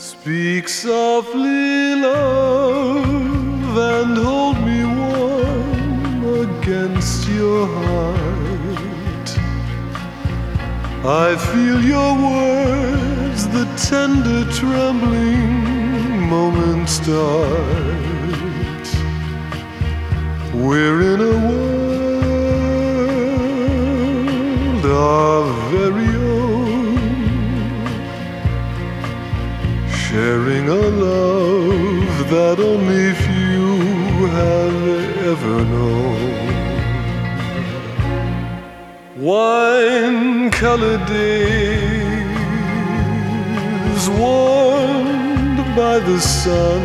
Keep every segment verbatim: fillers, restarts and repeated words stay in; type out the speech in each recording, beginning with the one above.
Speak softly, love, and hold me warm against your heart. I feel your words, the tender trembling moments start. We're in a world our very own, sharing a love that only few have ever known. Wine-colored days warmed by the sun,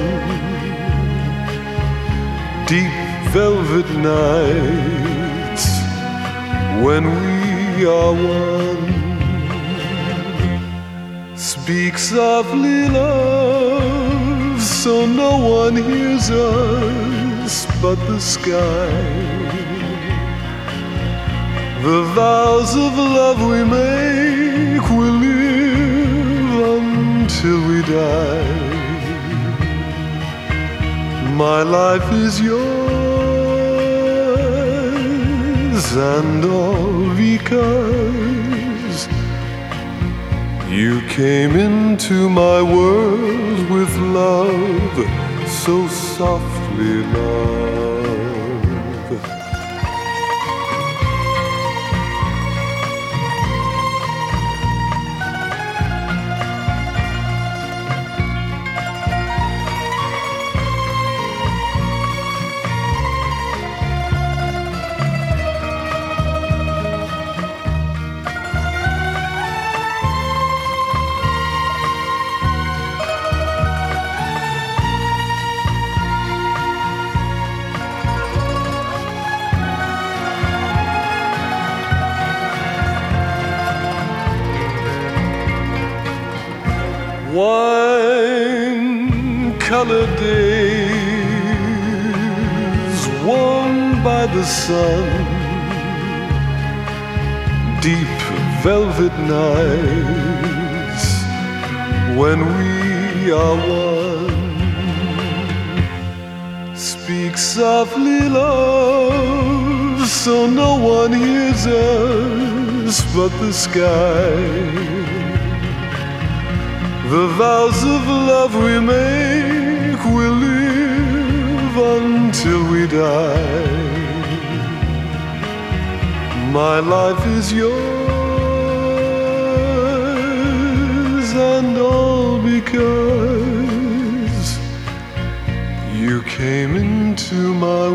deep velvet nights when we are one. Speak softly, love, so no one hears us but the sky. The vows of love we make will live until we die. My life is yours, and all because you came into my world with love, so softly, love. Wine-colored days warmed by the sun, deep velvet nights when we are one. Speak softly, love, so no one hears us but the sky. The vows of love we make will live until we die. My life is yours, and all because you came into my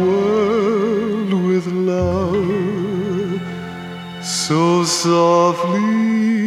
world with love, so softly.